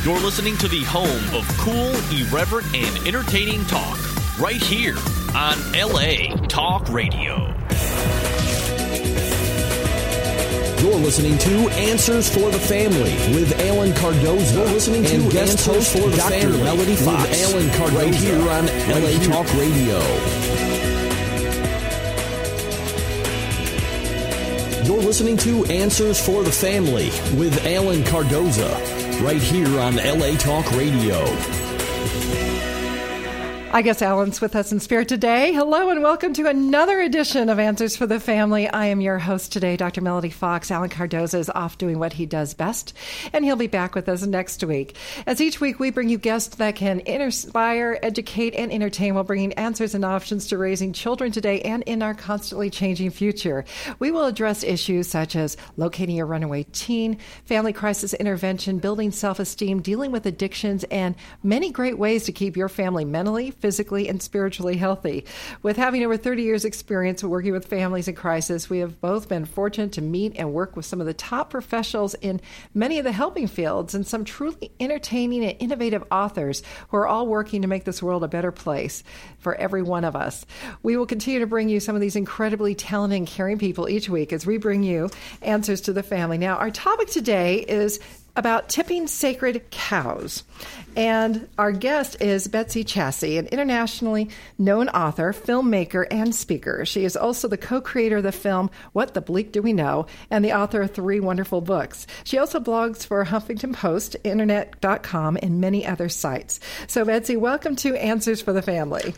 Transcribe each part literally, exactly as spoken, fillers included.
You're listening to the home of cool, irreverent, and entertaining talk, right here on L A Talk Radio. You're listening to Answers for the Family with Alan Cardozo. You're listening to guest host for the Doctor Family Melody Fox with Alan Cardozo right here on L A Talk Radio. You're listening to Answers for the Family with Alan Cardozo right here on L A Talk Radio. I guess Alan's with us in spirit today. Hello and welcome to another edition of Answers for the Family. I am your host today, Doctor Melody Fox. Alan Cardozo is off doing what he does best, and he'll be back with us next week. As each week, we bring you guests that can inspire, educate, and entertain while bringing answers and options to raising children today and in our constantly changing future. We will address issues such as locating your runaway teen, family crisis intervention, building self-esteem, dealing with addictions, and many great ways to keep your family mentally, physically, and spiritually healthy. With having over thirty years experience working with families in crisis, we have both been fortunate to meet and work with some of the top professionals in many of the helping fields and some truly entertaining and innovative authors who are all working to make this world a better place for every one of us. We will continue to bring you some of these incredibly talented and caring people each week as we bring you Answers to the Family. Now, our topic today is about tipping sacred cows. And our guest is Betsy Chasse, an internationally known author, filmmaker, and speaker. She is also the co-creator of the film What the Bleak Do We Know? And the author of three wonderful books. She also blogs for Huffington Post, internet dot com, and many other sites. So Betsy, welcome to Answers for the Family.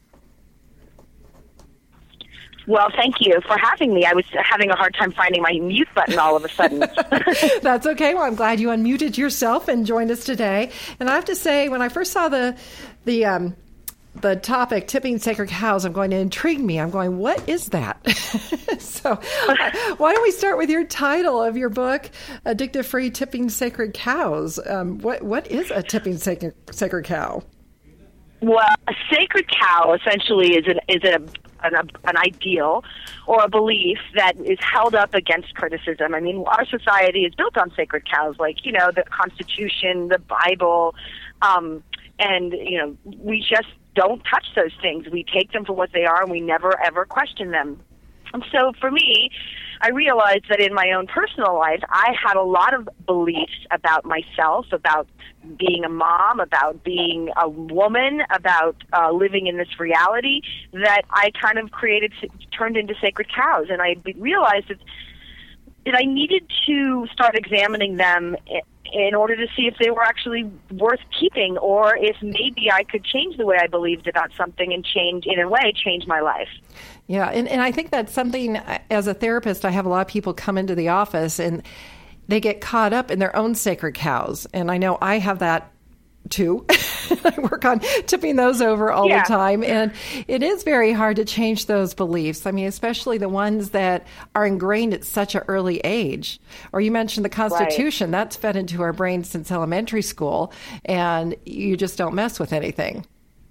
Well, thank you for having me. I was having a hard time finding my mute button all of a sudden. That's okay. Well, I'm glad you unmuted yourself and joined us today. And I have to say, when I first saw the the um, the topic, tipping sacred cows, I'm going to intrigue me. I'm going, what is that? So why don't we start with your title of your book, Addictive Free Tipping Sacred Cows. Um, what What is a tipping sacred, sacred cow? Well, a sacred cow essentially is an, is a An, an ideal or a belief that is held up against criticism. I mean, our society is built on sacred cows, like, you know, the Constitution, the Bible, um, and, you know, we just don't touch those things. We take them for what they are, and we never, ever question them. And so for me, I realized that in my own personal life, I had a lot of beliefs about myself, about being a mom, about being a woman, about uh, living in this reality that I kind of created, turned into sacred cows. And I realized that, that I needed to start examining them in order to see if they were actually worth keeping, or if maybe I could change the way I believed about something and change, in a way, change my life. Yeah, and, and I think that's something, as a therapist, I have a lot of people come into the office and they get caught up in their own sacred cows. And I know I have that too. I work on tipping those over all yeah. the time. And it is very hard to change those beliefs. I mean, especially the ones that are ingrained at such an early age. Or you mentioned the Constitution. Right. That's fed into our brains since elementary school. And you just don't mess with anything.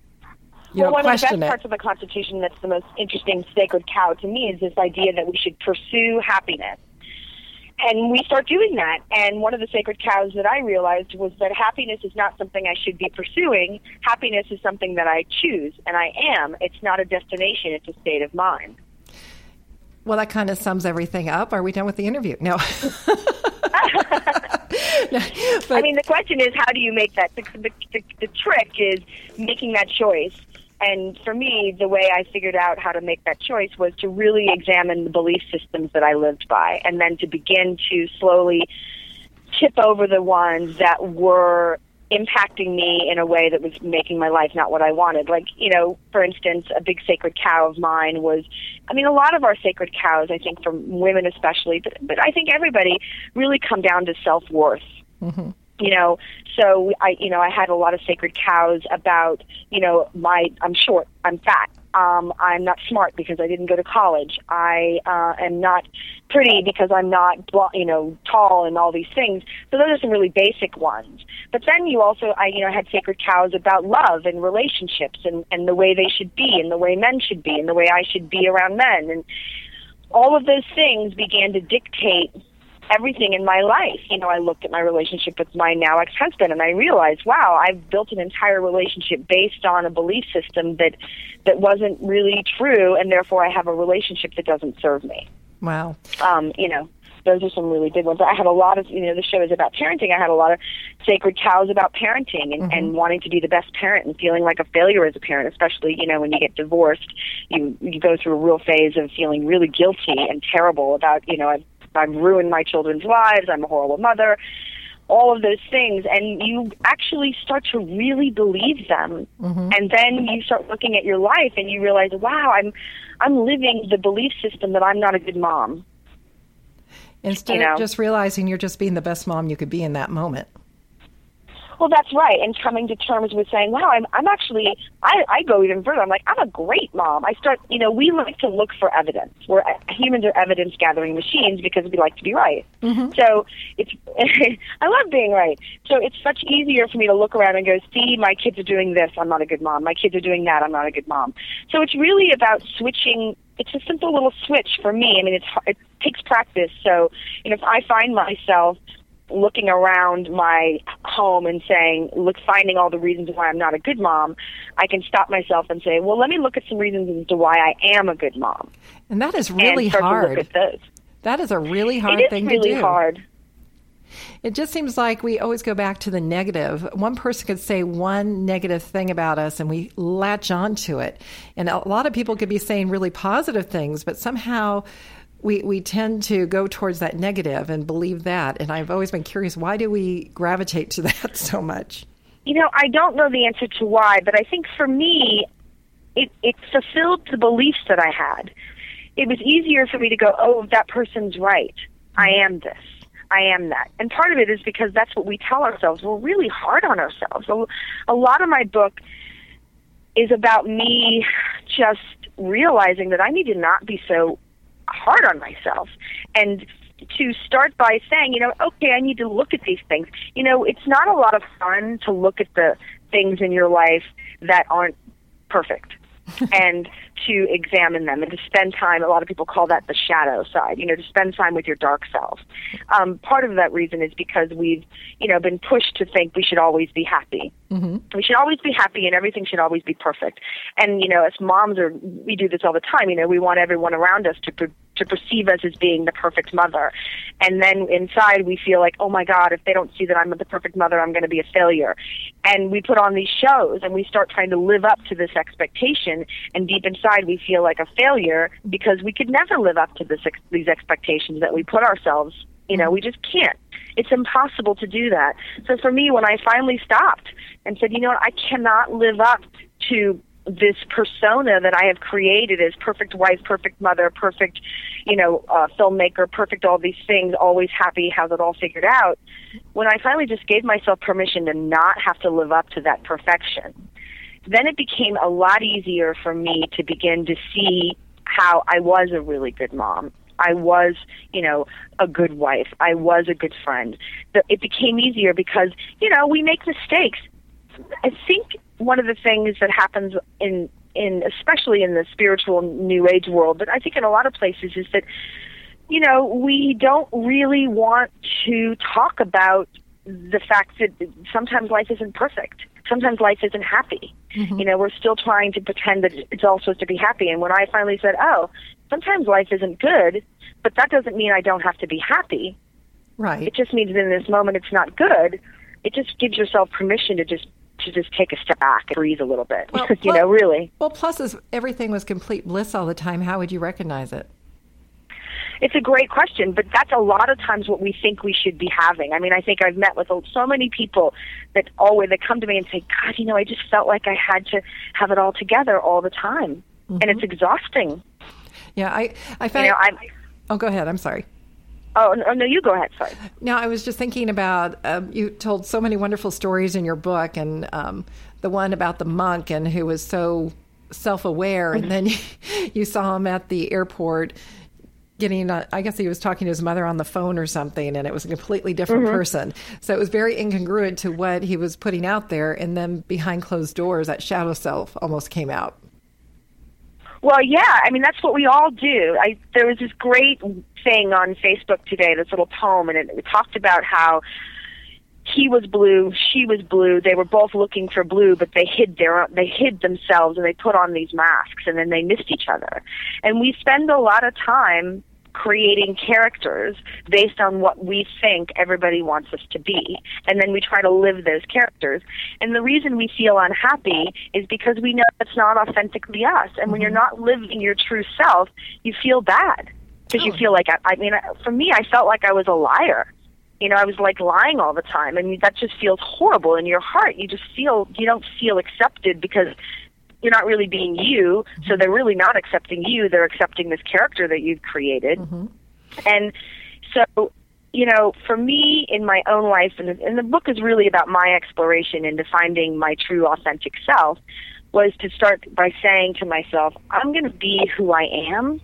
You well, don't one of the best it. parts of the Constitution that's the most interesting sacred cow to me is this idea that we should pursue happiness. And we start doing that. And one of the sacred cows that I realized was that happiness is not something I should be pursuing. Happiness is something that I choose, and I am. It's not a destination. It's a state of mind. Well, that kind of sums everything up. Are we done with the interview? No. no but, I mean, the question is, how do you make that? The, the, the, the trick is making that choice. And for me, the way I figured out how to make that choice was to really examine the belief systems that I lived by, and then to begin to slowly tip over the ones that were impacting me in a way that was making my life not what I wanted. Like, you know, for instance, a big sacred cow of mine was, I mean, a lot of our sacred cows, I think, for women especially, but, but I think everybody, really come down to self-worth. Mm-hmm. You know, so I, you know, I had a lot of sacred cows about, you know, my, I'm short, I'm fat, um, I'm not smart because I didn't go to college, I uh, am not pretty because I'm not, you know, tall and all these things. So those are some really basic ones. But then you also, I, you know, had sacred cows about love and relationships and, and the way they should be and the way men should be and the way I should be around men. And all of those things began to dictate everything in my life. You know, I looked at my relationship with my now ex-husband, and I realized, wow, I've built an entire relationship based on a belief system that that wasn't really true, and therefore I have a relationship that doesn't serve me. Wow. Um, you know, those are some really big ones. I had a lot of, you know, the show is about parenting. I had a lot of sacred cows about parenting and, mm-hmm. and wanting to be the best parent and feeling like a failure as a parent, especially, you know, when you get divorced, you you go through a real phase of feeling really guilty and terrible about, you know, I've, I've ruined my children's lives, I'm a horrible mother, all of those things, and you actually start to really believe them. Mm-hmm. And then you start looking at your life and you realize, wow, I'm I'm living the belief system that I'm not a good mom. Instead you know? of just realizing you're just being the best mom you could be in that moment. Well, that's right, and coming to terms with saying, wow, I'm, I'm actually, I, I go even further. I'm like, I'm a great mom. I start, you know, we like to look for evidence. We're, humans are evidence-gathering machines because we like to be right. Mm-hmm. So it's, I love being right. So it's much easier for me to look around and go, see, my kids are doing this, I'm not a good mom. My kids are doing that, I'm not a good mom. So it's really about switching. It's a simple little switch for me. I mean, it's, it takes practice. So, you know, if I find myself looking around my home and saying, look, finding all the reasons why I'm not a good mom, I can stop myself and say, well, let me look at some reasons as to why I am a good mom. And that is really and start hard. To look at those. That is a really hard it thing really to do. It is really hard. It just seems like we always go back to the negative. One person could say one negative thing about us and we latch on to it. And a lot of people could be saying really positive things, but somehow we we tend to go towards that negative and believe that. And I've always been curious, why do we gravitate to that so much? You know, I don't know the answer to why, but I think for me, it, it fulfilled the beliefs that I had. It was easier for me to go, oh, that person's right. I am this. I am that. And part of it is because that's what we tell ourselves. We're really hard on ourselves. A, a lot of my book is about me just realizing that I need to not be so hard on myself, and to start by saying, you know, okay, I need to look at these things. You know, it's not a lot of fun to look at the things in your life that aren't perfect and to examine them and to spend time. A lot of people call that the shadow side, you know, to spend time with your dark self. Um, part of that reason is because we've, you know, been pushed to think we should always be happy. Mm-hmm. We should always be happy and everything should always be perfect. And, you know, as moms, are, we do this all the time. You know, we want everyone around us to per- to perceive us as being the perfect mother. And then inside we feel like, oh my God, if they don't see that I'm the perfect mother, I'm going to be a failure. And we put on these shows and we start trying to live up to this expectation. And deep inside we feel like a failure because we could never live up to this ex- these expectations that we put ourselves. You know, we just can't. It's impossible to do that. So for me, when I finally stopped and said, you know what, I cannot live up to this persona that I have created as perfect wife, perfect mother, perfect, you know, uh, filmmaker, perfect all these things, always happy, has it all figured out. When I finally just gave myself permission to not have to live up to that perfection, then it became a lot easier for me to begin to see how I was a really good mom. I was, you know, a good wife. I was a good friend. It became easier because, you know, we make mistakes. I think one of the things that happens in, in especially in the spiritual New Age world, but I think in a lot of places, is that, you know, we don't really want to talk about the fact that sometimes life isn't perfect. Sometimes life isn't happy. Mm-hmm. You know, we're still trying to pretend that it's all supposed to be happy. And when I finally said, oh, sometimes life isn't good, but that doesn't mean I don't have to be happy. Right. It just means that in this moment it's not good. It just gives yourself permission to just to just take a step back and breathe a little bit. Well, you plus, know, really. Well, plus, if everything was complete bliss all the time, how would you recognize it? It's a great question, but that's a lot of times what we think we should be having. I mean, I think I've met with so many people that always that come to me and say, God, you know, I just felt like I had to have it all together all the time. Mm-hmm. And it's exhausting. Yeah, I, I found... You know, I'm, oh, go ahead. I'm sorry. Oh, no, no, you go ahead. Sorry. No, I was just thinking about, um, you told so many wonderful stories in your book, and um, the one about the monk and who was so self-aware, mm-hmm. and then you, you saw him at the airport getting, a, I guess he was talking to his mother on the phone or something, and it was a completely different mm-hmm. person. So it was very incongruent to what he was putting out there, and then behind closed doors, that shadow self almost came out. Well, yeah, I mean, that's what we all do. I, there was this great thing on Facebook today, this little poem, and it, it talked about how he was blue, she was blue. They were both looking for blue, but they hid their they hid themselves, and they put on these masks, and then they missed each other. And we spend a lot of time creating characters based on what we think everybody wants us to be, and then we try to live those characters. And the reason we feel unhappy is because we know it's not authentically us. And mm-hmm. when you're not living your true self, you feel bad because oh. you feel like I, I mean, for me, I felt like I was a liar. You know, I was like lying all the time, and that just feels horrible in your heart. You just feel, you don't feel accepted because you're not really being you, so they're really not accepting you. They're accepting this character that you've created. Mm-hmm. And so, you know, for me in my own life, and, and the book is really about my exploration into finding my true authentic self, was to start by saying to myself, I'm going to be who I am,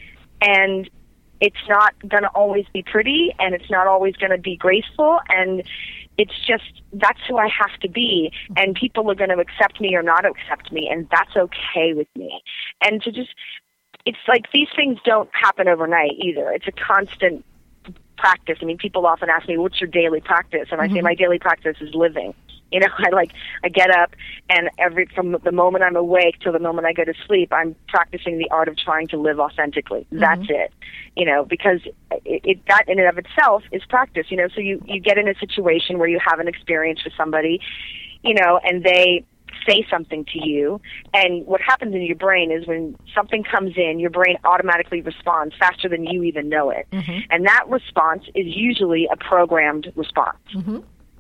and it's not going to always be pretty, and it's not always going to be graceful, and it's just, that's who I have to be, and people are going to accept me or not accept me, and that's okay with me. And to just, it's like these things don't happen overnight either. It's a constant practice. I mean, people often ask me, what's your daily practice? And I mm-hmm. say my daily practice is living. You know, I like, I get up, and every, from the moment I'm awake till the moment I go to sleep, I'm practicing the art of trying to live authentically. Mm-hmm. That's it. You know, because it, it, that in and of itself is practice, you know, so you, you get in a situation where you have an experience with somebody, you know, and they say something to you, and what happens in your brain is when something comes in, your brain automatically responds faster than you even know it. Mm-hmm. And that response is usually a programmed response. Mm-hmm.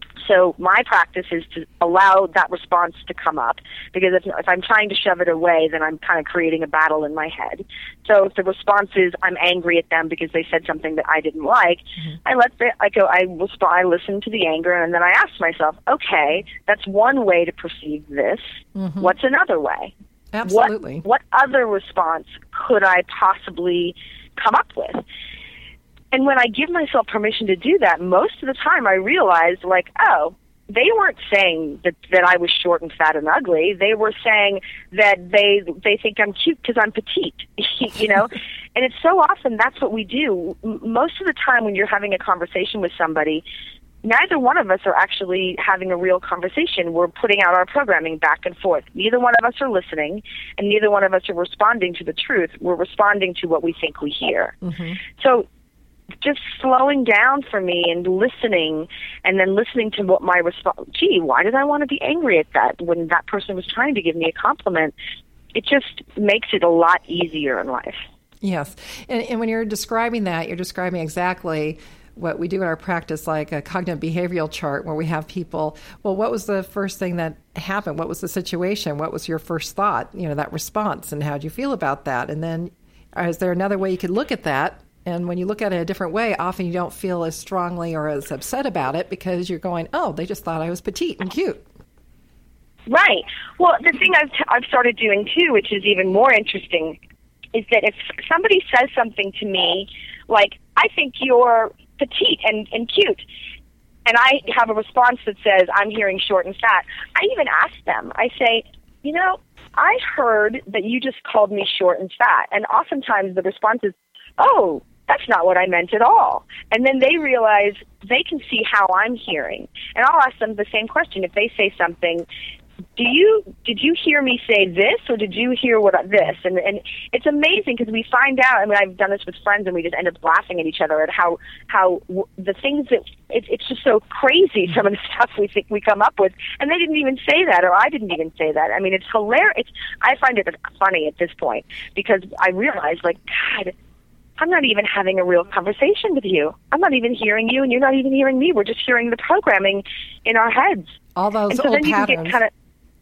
So my practice is to allow that response to come up, because if, if I'm trying to shove it away, then I'm kind of creating a battle in my head. So if the response is I'm angry at them because they said something that I didn't like, mm-hmm. I let the, I go, I respond, I listen to the anger, and then I ask myself, okay, that's one way to perceive this. Mm-hmm. What's another way? Absolutely. What, what other response could I possibly come up with? And when I give myself permission to do that, most of the time I realize, like, oh, they weren't saying that, that I was short and fat and ugly. They were saying that they they think I'm cute because I'm petite, you know? And it's so often that's what we do. Most of the time when you're having a conversation with somebody, neither one of us are actually having a real conversation. We're putting out our programming back and forth. Neither one of us are listening, and neither one of us are responding to the truth. We're responding to what we think we hear. Mm-hmm. So just slowing down for me and listening, and then listening to what my response, gee, why did I want to be angry at that when that person was trying to give me a compliment? It just makes it a lot easier in life. Yes. And, and when you're describing that, you're describing exactly what we do in our practice, like a cognitive behavioral chart, where we have people, well, what was the first thing that happened? What was the situation? What was your first thought? You know, that response, and how do you feel about that? And then is there another way you could look at that? And when you look at it a different way, often you don't feel as strongly or as upset about it because you're going, oh, they just thought I was petite and cute. Right. Well, the thing I've, t- I've started doing, too, which is even more interesting, is that if somebody says something to me, like, I think you're petite and, and cute, and I have a response that says, I'm hearing short and fat, I even ask them, I say, you know, I heard that you just called me short and fat. And oftentimes the response is, oh, that's not what I meant at all. And then they realize they can see how I'm hearing. And I'll ask them the same question. If they say something, do you did you hear me say this, or did you hear what I, this? And and it's amazing because we find out. I mean, I've done this with friends, and we just end up laughing at each other at how how w- the things that it, it's just so crazy. Some of the stuff we think we come up with, and they didn't even say that, or I didn't even say that. I mean, it's hilarious. It's, I find it funny at this point because I realize, like, God, I'm not even having a real conversation with you. I'm not even hearing you, and you're not even hearing me. We're just hearing the programming in our heads. All those and so old then you patterns. can get kind of,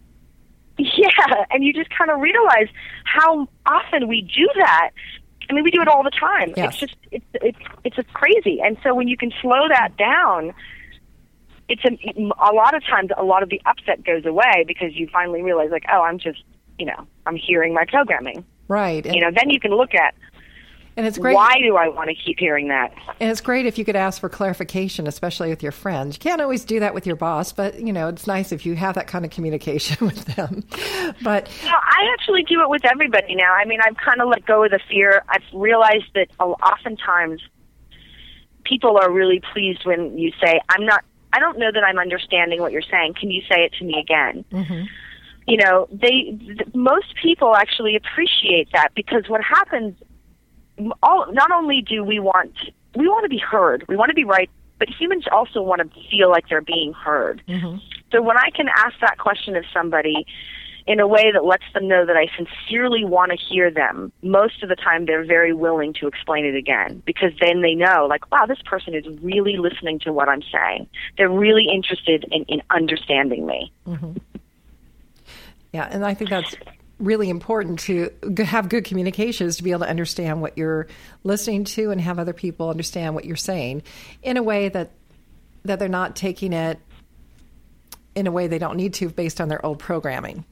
yeah, and you just kind of realize how often we do that. I mean, we do it all the time. Yes. It's just, it's it's it's a crazy. And so when you can slow that down, it's a, a lot of times a lot of the upset goes away because you finally realize, like, oh, I'm just, you know, I'm hearing my programming. Right. And, you know, then you can look at, And it's great. Why do I want to keep hearing that? And it's great if you could ask for clarification, especially with your friends. You can't always do that with your boss, but, you know, it's nice if you have that kind of communication with them. But you know, I actually do it with everybody now. I mean, I've kind of let go of the fear. I've realized that oftentimes people are really pleased when you say, I'm not, I don't know that I'm understanding what you're saying. Can you say it to me again? Mm-hmm. You know, they, th- most people actually appreciate that, because what happens, all, not only do we want, we want to be heard, we want to be right, but humans also want to feel like they're being heard. Mm-hmm. So when I can ask that question of somebody in a way that lets them know that I sincerely want to hear them, most of the time they're very willing to explain it again, because then they know, like, wow, this person is really listening to what I'm saying. They're really interested in, in understanding me. Mm-hmm. Yeah, and I think that's really important to have good communications, to be able to understand what you're listening to and have other people understand what you're saying in a way that that they're not taking it in a way they don't need to based on their old programming.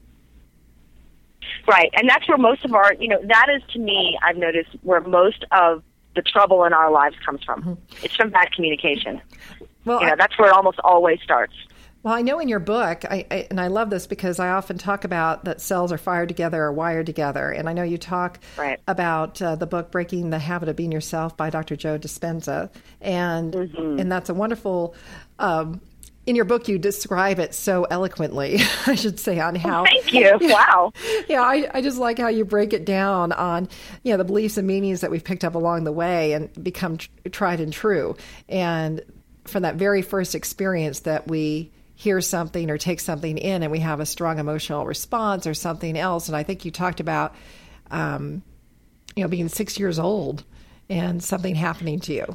Right, and that's where most of our, you know, that is, to me, I've noticed, where most of the trouble in our lives comes from. Mm-hmm. It's from bad communication. Well, you know, I, that's where it almost always starts. Well, I know in your book, I, I, and I love this because I often talk about that cells are fired together or wired together. And I know you talk right. about uh, the book Breaking the Habit of Being Yourself by Doctor Joe Dispenza. And mm-hmm. and that's a wonderful, um, in your book you describe it so eloquently, I should say, on how. Thank you. Wow. Yeah, I, I just like how you break it down on, you know, the beliefs and meanings that we've picked up along the way and become tr- tried and true. And from that very first experience that we hear something or take something in and we have a strong emotional response or something else. And I think you talked about, um, you know, being six years old and something happening to you.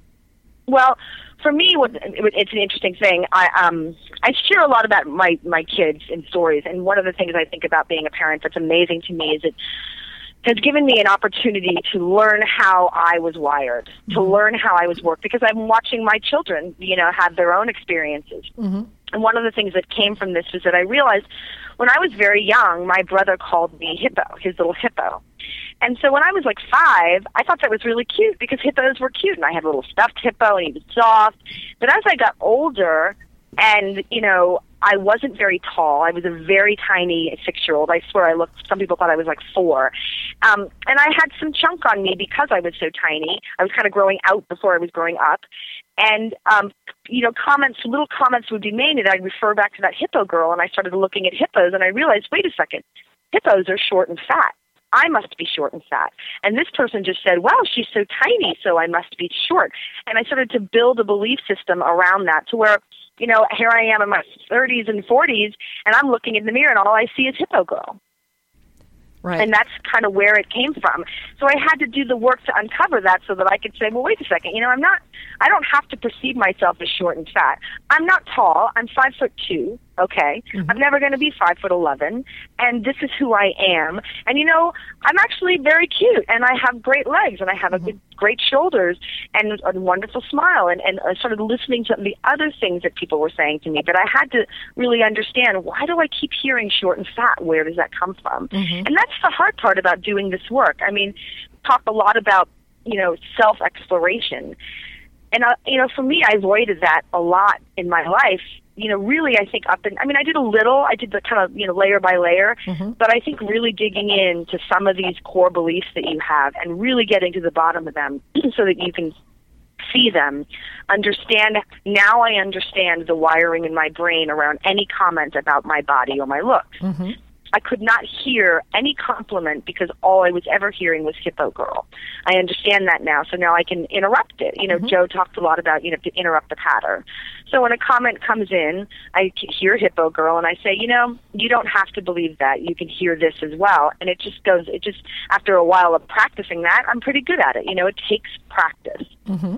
Well, for me, it's an interesting thing. I um I share a lot about my, my kids in stories. And one of the things I think about being a parent that's amazing to me is it has given me an opportunity to learn how I was wired, mm-hmm. to learn how I was worked, because I'm watching my children, you know, have their own experiences. Mm-hmm. And one of the things that came from this was that I realized when I was very young, my brother called me Hippo, his little hippo. And so when I was like five, I thought that was really cute because hippos were cute. And I had a little stuffed hippo and he was soft. But as I got older and, you know, I wasn't very tall. I was a very tiny six-year-old. I swear I looked, some people thought I was like four. Um, and I had some chunk on me because I was so tiny. I was kind of growing out before I was growing up. And, um, you know, comments, little comments would be made, and I'd refer back to that hippo girl, and I started looking at hippos, and I realized, wait a second, hippos are short and fat. I must be short and fat. And this person just said, wow, she's so tiny, so I must be short. And I started to build a belief system around that to where, you know, here I am in my thirties and forties, and I'm looking in the mirror, and all I see is hippo girl. Right. And that's kind of where it came from. So I had to do the work to uncover that so that I could say, well, wait a second, you know, I'm not, I don't have to perceive myself as short and fat. I'm not tall. I'm five foot two. Okay. Mm-hmm. I'm never going to be five foot eleven. And this is who I am. And, you know, I'm actually very cute and I have great legs and I have mm-hmm. a good, great shoulders and a wonderful smile. And, and I started listening to the other things that people were saying to me. But I had to really understand, why do I keep hearing short and fat? Where does that come from? Mm-hmm. And that's the hard part about doing this work. I mean, talk a lot about, you know, self-exploration. And, uh, you know, for me, I avoided that a lot in my life. You know, really, I think up and, I mean, I did a little, I did the kind of, you know, layer by layer, mm-hmm. but I think really digging into some of these core beliefs that you have and really getting to the bottom of them so that you can see them, understand, now I understand the wiring in my brain around any comment about my body or my looks. Mm-hmm. I could not hear any compliment because all I was ever hearing was hippo girl. I understand that now, so now I can interrupt it. You know, mm-hmm. Joe talked a lot about, you know, to interrupt the pattern. So when a comment comes in, I hear hippo girl, and I say, you know, you don't have to believe that. You can hear this as well. And it just goes, it just, after a while of practicing that, I'm pretty good at it. You know, it takes practice. Mm-hmm.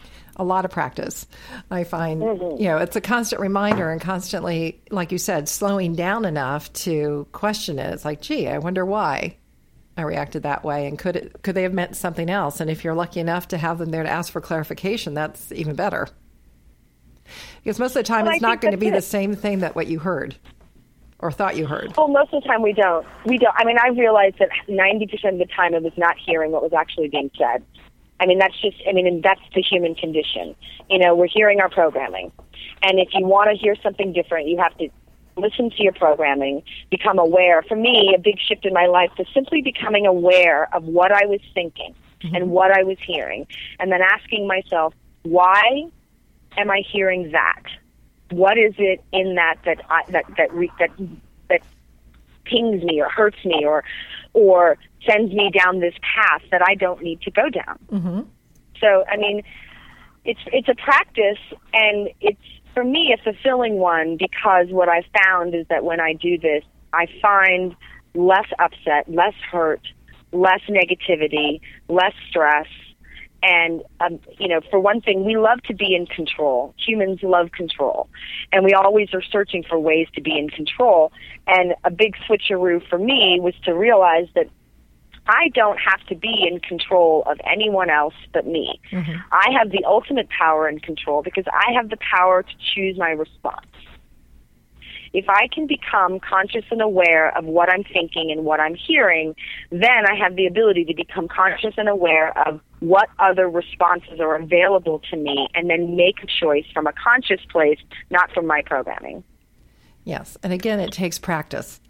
A lot of practice. I find, mm-hmm. you know, it's a constant reminder and constantly, like you said, slowing down enough to question it. It's like, gee, I wonder why I reacted that way. And could it, could they have meant something else? And if you're lucky enough to have them there to ask for clarification, that's even better. Because most of the time, well, it's not going to be it. the same thing that what you heard. or thought you heard? Well, most of the time we don't. We don't. I mean, I realized that ninety percent of the time I was not hearing what was actually being said. I mean, that's just, I mean, and that's the human condition. You know, we're hearing our programming. And if you want to hear something different, you have to listen to your programming, become aware. For me, a big shift in my life was simply becoming aware of what I was thinking mm-hmm. and what I was hearing, and then asking myself, why am I hearing that? What is it in that that I, that that re, that that pings me or hurts me or or sends me down this path that I don't need to go down? Mm-hmm. So, I mean, it's it's a practice, and it's, for me, a fulfilling one, because what I've found is that when I do this, I find less upset, less hurt, less negativity, less stress. And, um, you know, for one thing, we love to be in control. Humans love control. And we always are searching for ways to be in control. And a big switcheroo for me was to realize that I don't have to be in control of anyone else but me. Mm-hmm. I have the ultimate power and control because I have the power to choose my response. If I can become conscious and aware of what I'm thinking and what I'm hearing, then I have the ability to become conscious and aware of what other responses are available to me, and then make a choice from a conscious place, not from my programming. Yes, and again, it takes practice.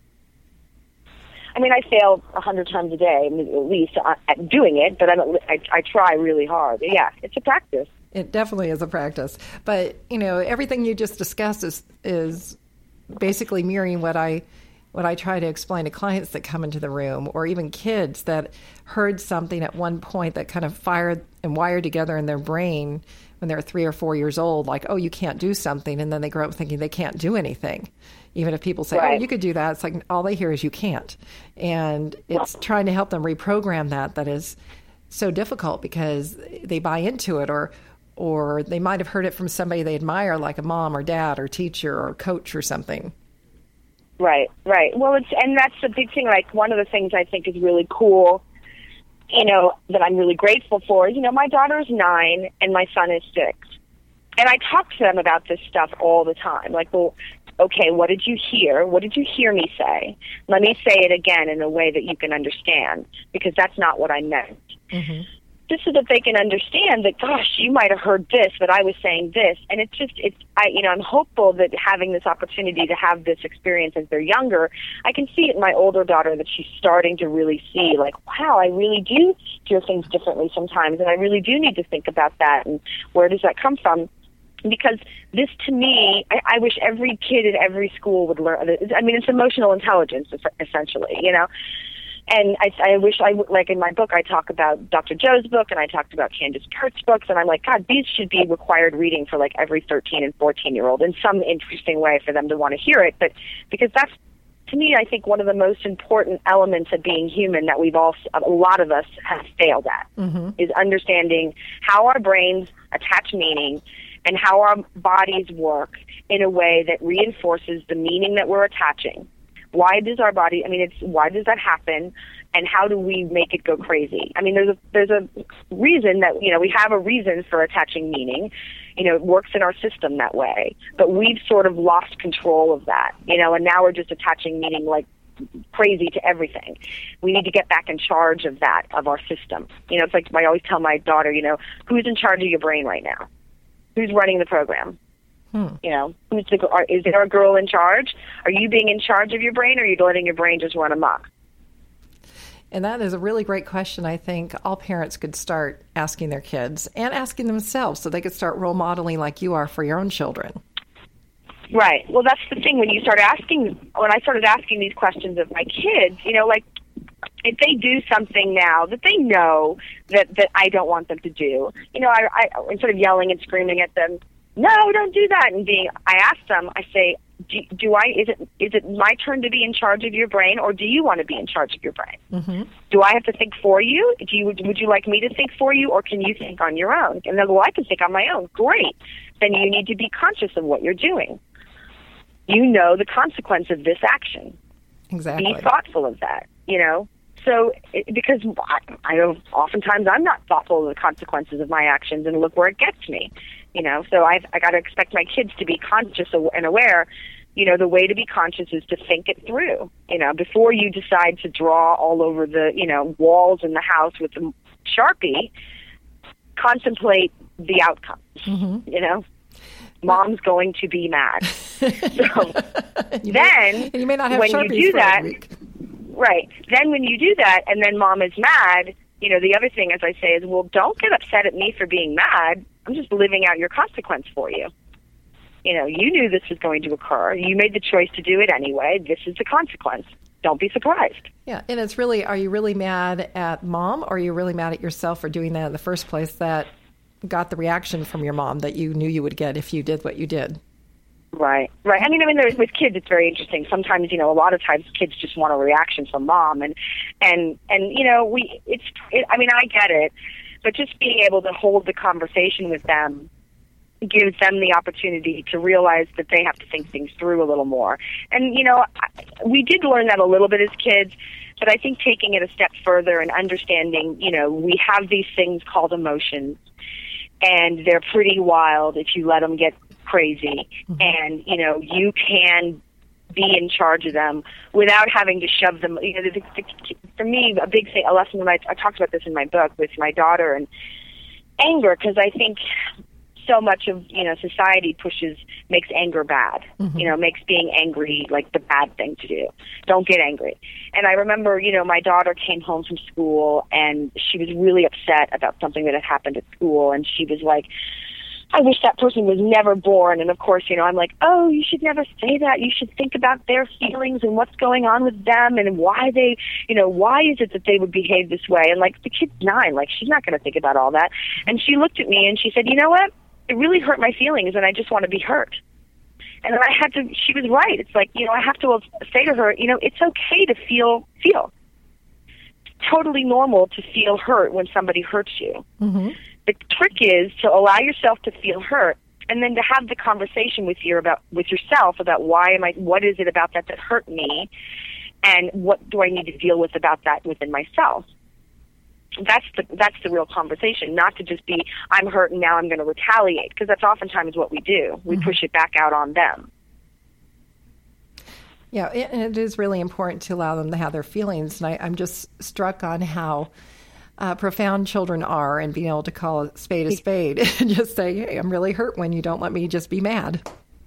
I mean, I fail a hundred times a day, at least, at doing it, but I'm, I, I try really hard. Yeah, it's a practice. It definitely is a practice. But, you know, everything you just discussed is is basically mirroring what I what I try to explain to clients that come into the room, or even kids that heard something at one point that kind of fired and wired together in their brain when they're three or four years old, like, oh, you can't do something, and then they grow up thinking they can't do anything. Even if people say, right. oh, you could do that, it's like all they hear is you can't. And it's trying to help them reprogram that that is so difficult, because they buy into it, or or they might have heard it from somebody they admire, like a mom or dad or teacher or coach or something. Right, right. Well, it's and that's the big thing. Like, one of the things I think is really cool, you know, that I'm really grateful for, you know, my daughter is nine and my son is six. And I talk to them about this stuff all the time. Like, well, okay, what did you hear? What did you hear me say? Let me say it again in a way that you can understand, because that's not what I meant. Mm-hmm. Just so that they can understand that, gosh, you might have heard this, but I was saying this. And it's just, it's, I, you know, I'm hopeful that having this opportunity to have this experience as they're younger, I can see it in my older daughter that she's starting to really see, like, wow, I really do hear things differently sometimes, and I really do need to think about that, and where does that come from? Because this, to me, I, I wish every kid at every school would learn. I mean, it's emotional intelligence, essentially, you know. And I, I wish I, like in my book, I talk about Doctor Joe's book, and I talked about Candace Kurt's books, and I'm like, God, these should be required reading for like every thirteen and fourteen year old in some interesting way for them to want to hear it. But because that's, to me, I think one of the most important elements of being human that we've all, a lot of us have failed at, mm-hmm. is understanding how our brains attach meaning and how our bodies work in a way that reinforces the meaning that we're attaching. Why does our body, I mean, it's, why does that happen, and how do we make it go crazy? I mean, there's a, there's a reason that, you know, we have a reason for attaching meaning. You know, it works in our system that way. But we've sort of lost control of that, you know, and now we're just attaching meaning like crazy to everything. We need to get back in charge of that, of our system. You know, it's like I always tell my daughter, you know, who's in charge of your brain right now? Who's running the program? Hmm. You know, who's the, are, is there a girl in charge? Are you being in charge of your brain, or are you letting your brain just run amok? And that is a really great question. I think all parents could start asking their kids and asking themselves, so they could start role modeling like you are for your own children. Right. Well, that's the thing. When you start asking, when I started asking these questions of my kids, you know, like, if they do something now that they know that, that I don't want them to do, you know, I, I instead of yelling and screaming at them, no, don't do that, and being, I ask them, I say, do, do I, is it, is it my turn to be in charge of your brain, or do you want to be in charge of your brain? Mm-hmm. Do I have to think for you? Do you, would you like me to think for you, or can you think on your own? And they'll go, well, I can think on my own. Great. Then you need to be conscious of what you're doing. You know the consequence of this action. Exactly. Be thoughtful of that, you know? So, it, because I, I know oftentimes I'm not thoughtful of the consequences of my actions, and look where it gets me, you know. So I've I got to expect my kids to be conscious and aware you know, the way to be conscious is to think it through, you know, before you decide to draw all over the, you know, walls in the house with the Sharpie, contemplate the outcome, mm-hmm. you know. Mom's going to be mad. So you then, may, and you may not have when Sharpies you do for that, a week. Right, then when you do that and then Mom is mad, you know, the other thing, as I say, is, well, don't get upset at me for being mad. I'm just living out your consequence for you. You know, you knew this was going to occur. You made the choice to do it anyway. This is the consequence. Don't be surprised. Yeah, and it's really, are you really mad at Mom, or are you really mad at yourself for doing that in the first place that got the reaction from your mom that you knew you would get if you did what you did? Right, right. I mean, I mean, there's, with kids, it's very interesting. Sometimes, you know, a lot of times kids just want a reaction from Mom, and and and you know, we, it's. It, I mean, I get it, but just being able to hold the conversation with them gives them the opportunity to realize that they have to think things through a little more. And, you know, we did learn that a little bit as kids, but I think taking it a step further and understanding, you know, we have these things called emotions, and they're pretty wild if you let them get crazy. Mm-hmm. And, you know, you can be in charge of them without having to shove them. You know, the, the, for me, a big thing, a lesson that I, I talked about this in my book with my daughter, and anger, because I think so much of, you know, society pushes, makes anger bad, mm-hmm. you know, makes being angry like the bad thing to do. Don't get angry. And I remember, you know, my daughter came home from school and she was really upset about something that had happened at school. And she was like, I wish that person was never born. And of course, you know, I'm like, oh, you should never say that. You should think about their feelings and what's going on with them and why they, you know, why is it that they would behave this way? And like, the kid's nine, like, she's not going to think about all that. And she looked at me and she said, you know what? It really hurt my feelings, and I just want to be hurt. And then I had to, she was right. It's like, you know, I have to say to her, you know, it's okay to feel, feel. It's totally normal to feel hurt when somebody hurts you. Mm-hmm. The trick is to allow yourself to feel hurt, and then to have the conversation with you about, with yourself about why am I, what is it about that that hurt me, and what do I need to deal with about that within myself. That's the that's the real conversation, not to just be, I'm hurt and now I'm going to retaliate, because that's oftentimes what we do. We mm-hmm. push it back out on them. Yeah, and it is really important to allow them to have their feelings. And I, I'm just struck on how uh, profound children are, and being able to call a spade a spade and just say, hey, I'm really hurt when you don't let me just be mad.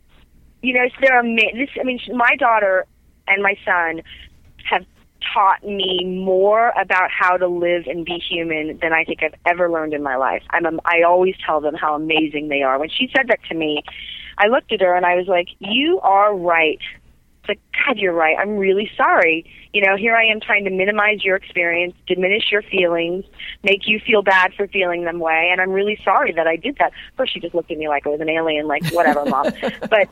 You know, they're ama- this, I mean, my daughter and my son have taught me more about how to live and be human than I think I've ever learned in my life. I'm a, I always tell them how amazing they are. When she said that to me, I looked at her and I was like, you are right. It's like, God, you're right. I'm really sorry. You know, here I am trying to minimize your experience, diminish your feelings, make you feel bad for feeling them way, and I'm really sorry that I did that. First, she just looked at me like I was an alien, like, whatever, Mom. But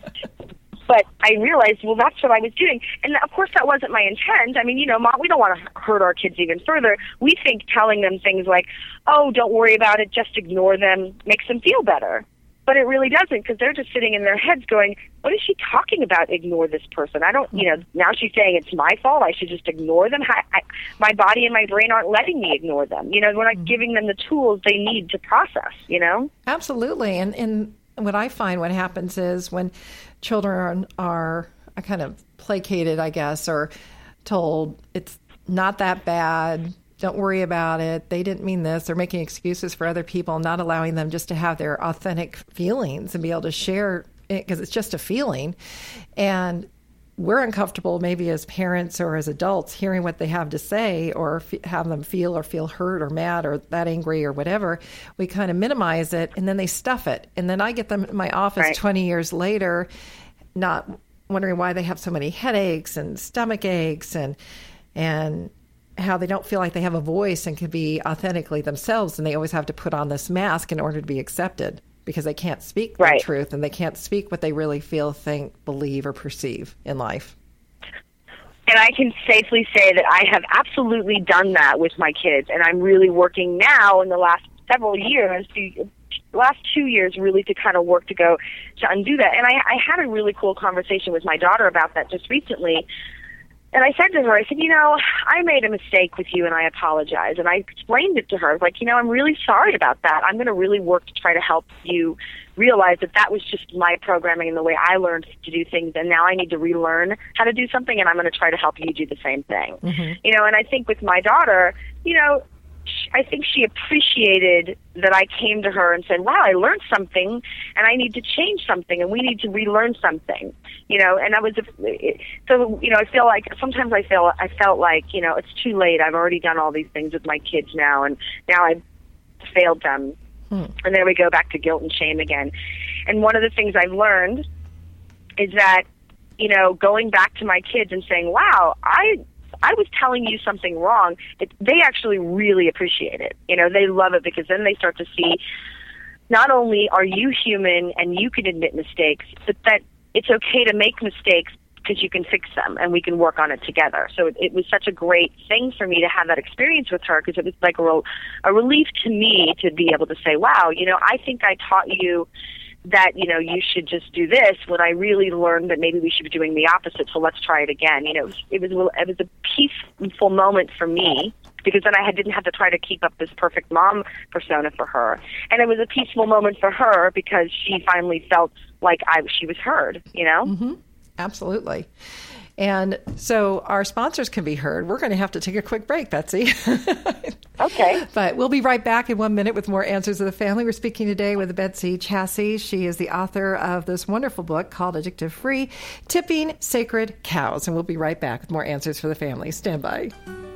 But I realized, well, that's what I was doing. And, of course, that wasn't my intent. I mean, you know, Mom, we don't want to hurt our kids even further. We think telling them things like, oh, don't worry about it, just ignore them, makes them feel better. But it really doesn't, because they're just sitting in their heads going, what is she talking about, ignore this person? I don't, you know, now she's saying it's my fault, I should just ignore them. I, I, my body and my brain aren't letting me ignore them. You know, we're not giving them the tools they need to process, you know? Absolutely. And, and what I find what happens is when children are kind of placated, I guess, or told it's not that bad, don't worry about it, they didn't mean this, they're making excuses for other people, not allowing them just to have their authentic feelings and be able to share it, because it's just a feeling. And we're uncomfortable maybe as parents or as adults hearing what they have to say, or f- have them feel or feel hurt or mad or that angry or whatever. We kind of minimize it, and then they stuff it. And then I get them in my office right. twenty years later, not wondering why they have so many headaches and stomach aches, and and how they don't feel like they have a voice and can be authentically themselves, and they always have to put on this mask in order to be accepted, because they can't speak right. the truth, and they can't speak what they really feel, think, believe, or perceive in life. And I can safely say that I have absolutely done that with my kids, and I'm really working now in the last several years, the last two years, really to kind of work to go to undo that. And I, I had a really cool conversation with my daughter about that just recently. And I said to her, I said, you know, I made a mistake with you and I apologize. And I explained it to her. I was like, you know, I'm really sorry about that. I'm going to really work to try to help you realize that that was just my programming and the way I learned to do things. And now I need to relearn how to do something, and I'm going to try to help you do the same thing. Mm-hmm. You know, and I think with my daughter, you know, I think she appreciated that I came to her and said, wow, I learned something and I need to change something and we need to relearn something, you know, and that was, a, so, you know, I feel like sometimes I feel, I felt like, you know, it's too late. I've already done all these things with my kids now and now I've failed them. Hmm. And there we go back to guilt and shame again. And one of the things I've learned is that, you know, going back to my kids and saying, wow, I, I was telling you something wrong, it, they actually really appreciate it. You know, they love it because then they start to see not only are you human and you can admit mistakes, but that it's okay to make mistakes because you can fix them and we can work on it together. So it, it was such a great thing for me to have that experience with her because it was like a, real, a relief to me to be able to say, wow, you know, I think I taught you that, you know, you should just do this when I really learned that maybe we should be doing the opposite, so let's try it again. You know, it was, it was, it was a peaceful moment for me because then I had, didn't have to try to keep up this perfect mom persona for her. And it was a peaceful moment for her because she finally felt like I, she was heard, you know? Mm-hmm. Absolutely. And so our sponsors can be heard. We're going to have to take a quick break, Betsy. Okay. But we'll be right back in one minute with more Answers of the Family. We're speaking today with Betsy Chasse. She is the author of this wonderful book called Addictive Free, Tipping Sacred Cows. And we'll be right back with more Answers for the Family. Stand by.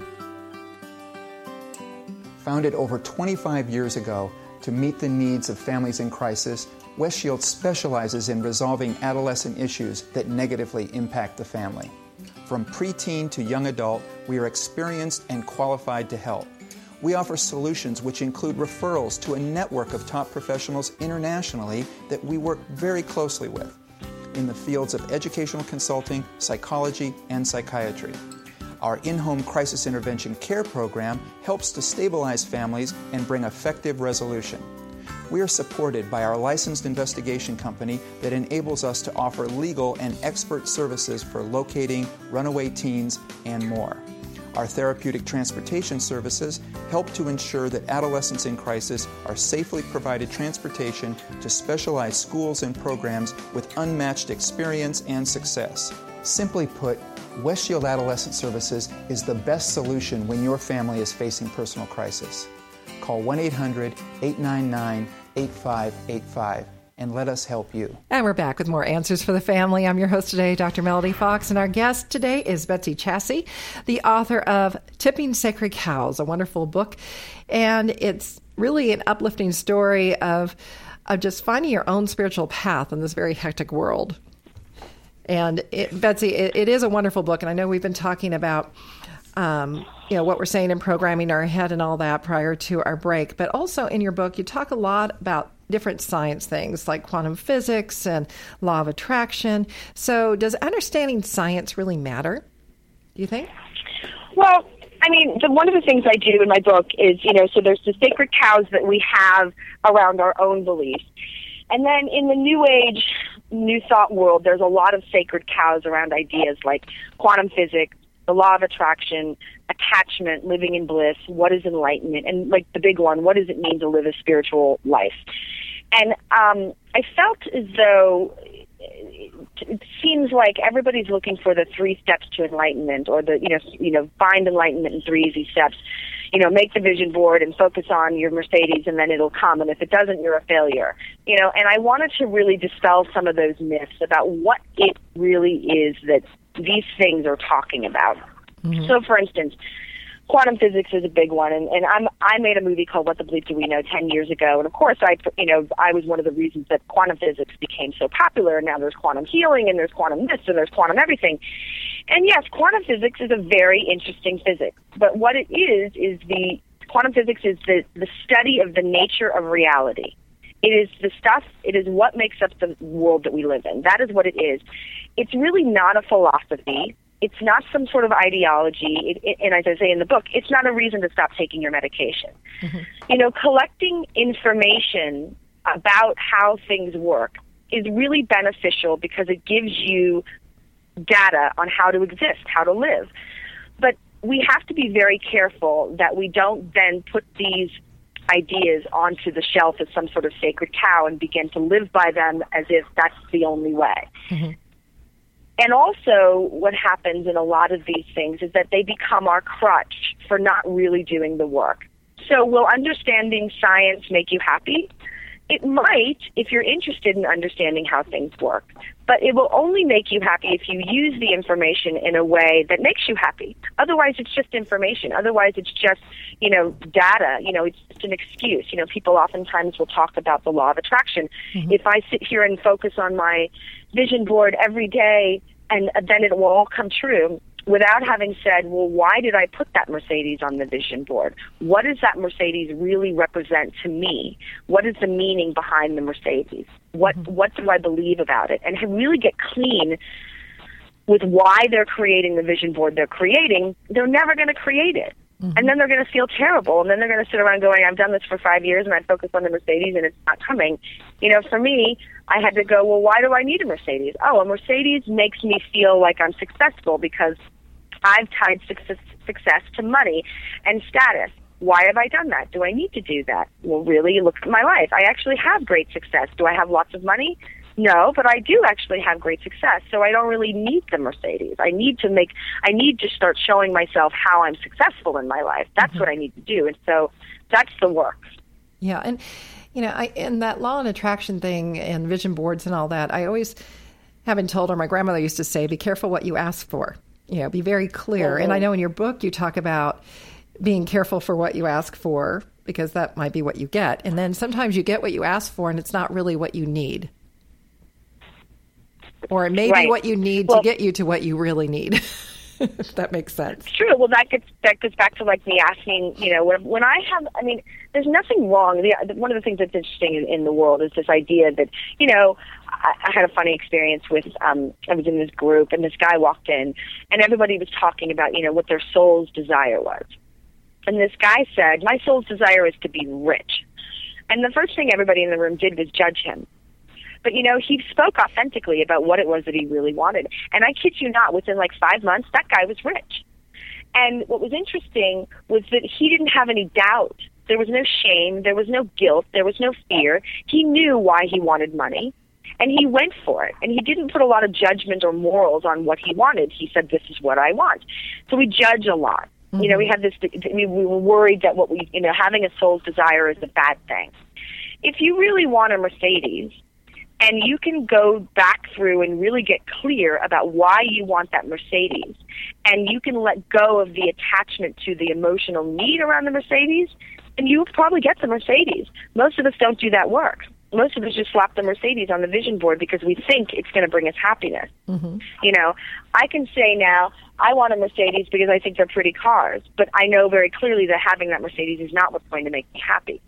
Founded over twenty-five years ago to meet the needs of families in crisis, West Shield specializes in resolving adolescent issues that negatively impact the family. From preteen to young adult, we are experienced and qualified to help. We offer solutions which include referrals to a network of top professionals internationally that we work very closely with in the fields of educational consulting, psychology, and psychiatry. Our in-home crisis intervention care program helps to stabilize families and bring effective resolution. We are supported by our licensed investigation company that enables us to offer legal and expert services for locating runaway teens and more. Our therapeutic transportation services help to ensure that adolescents in crisis are safely provided transportation to specialized schools and programs with unmatched experience and success. Simply put, West Shield Adolescent Services is the best solution when your family is facing personal crisis. Call one eight hundred, eight nine nine, eight five eight five and let us help you. And we're back with more Answers for the Family. I'm your host today, Doctor Melody Fox, and our guest today is Betsy Chasse, the author of Tipping Sacred Cows, a wonderful book. And it's really an uplifting story of, of just finding your own spiritual path in this very hectic world. And it, Betsy, it, it is a wonderful book, and I know we've been talking about Um, you know, what we're saying in programming our head and all that prior to our break. But also in your book, you talk a lot about different science things like quantum physics and law of attraction. So does understanding science really matter, do you think? Well, I mean, the, one of the things I do in my book is, you know, so there's the sacred cows that we have around our own beliefs. And then in the New Age, New Thought world, there's a lot of sacred cows around ideas like quantum physics, the law of attraction, attachment, living in bliss, what is enlightenment, and like the big one, what does it mean to live a spiritual life? And um, I felt as though it seems like everybody's looking for the three steps to enlightenment, or the, you know, you know, find enlightenment in three easy steps. You know, make the vision board and focus on your Mercedes, and then it'll come. And if it doesn't, you're a failure. You know, and I wanted to really dispel some of those myths about what it really is that these things are talking about. Mm-hmm. So, for instance, quantum physics is a big one, and, and I'm, I made a movie called What the Bleep Do We Know ten years ago, and of course, I, you know, I was one of the reasons that quantum physics became so popular, and now there's quantum healing, and there's quantum this, and there's quantum everything. And yes, quantum physics is a very interesting physics, but what it is, is the, quantum physics is the, the study of the nature of reality. It is the stuff, it is what makes up the world that we live in. That is what it is. It's really not a philosophy. It's not some sort of ideology. It, it, and as I say in the book, it's not a reason to stop taking your medication. Mm-hmm. You know, collecting information about how things work is really beneficial because it gives you data on how to exist, how to live. But we have to be very careful that we don't then put these ideas onto the shelf as some sort of sacred cow and begin to live by them as if that's the only way. Mm-hmm. And also what happens in a lot of these things is that they become our crutch for not really doing the work. So will understanding science make you happy? It might if you're interested in understanding how things work, but it will only make you happy if you use the information in a way that makes you happy. Otherwise, it's just information. Otherwise, it's just, you know, data. You know, it's just an excuse. You know, people oftentimes will talk about the law of attraction. Mm-hmm. If I sit here and focus on my vision board every day, and then it will all come true, without having said, well, why did I put that Mercedes on the vision board? What does that Mercedes really represent to me? What is the meaning behind the Mercedes? What mm-hmm. what do I believe about it? And to really get clean with why they're creating the vision board they're creating, they're never going to create it. Mm-hmm. And then they're going to feel terrible. And then they're going to sit around going, I've done this for five years and I focus on the Mercedes and it's not coming. You know, for me, I had to go, well, why do I need a Mercedes? Oh, a Mercedes makes me feel like I'm successful because I've tied success, success to money and status. Why have I done that? Do I need to do that? Well, really, look at my life. I actually have great success. Do I have lots of money? No, but I do actually have great success, so I don't really need the Mercedes. I need to make, I need to start showing myself how I'm successful in my life. That's mm-hmm. what I need to do, and so that's the work. Yeah, and you know, I and that law and attraction thing and vision boards and all that, I always have been told, or my grandmother used to say, be careful what you ask for. You know, be very clear. Mm-hmm. And I know in your book you talk about being careful for what you ask for, because that might be what you get. And then sometimes you get what you ask for and it's not really what you need. Or it may right. be what you need well, to get you to what you really need, if that makes sense. True. Well, that gets that goes back to like me asking, you know, when, when I have, I mean, there's nothing wrong. The, one of the things that's interesting in, in the world is this idea that, you know, I, I had a funny experience with, um, I was in this group and this guy walked in and everybody was talking about, you know, what their soul's desire was. And this guy said, my soul's desire is to be rich. And the first thing everybody in the room did was judge him. But, you know, he spoke authentically about what it was that he really wanted. And I kid you not, within like five months, that guy was rich. And what was interesting was that he didn't have any doubt. There was no shame. There was no guilt. There was no fear. He knew why he wanted money. And he went for it. And he didn't put a lot of judgment or morals on what he wanted. He said, this is what I want. So we judge a lot. Mm-hmm. You know, we have this, we were worried that what we, you know, having a soul's desire is a bad thing. If you really want a Mercedes, and you can go back through and really get clear about why you want that Mercedes, and you can let go of the attachment to the emotional need around the Mercedes, and you'll probably get the Mercedes. Most of us don't do that work. Most of us just slap the Mercedes on the vision board because we think it's going to bring us happiness. Mm-hmm. You know, I can say now, I want a Mercedes because I think they're pretty cars, but I know very clearly that having that Mercedes is not what's going to make me happy.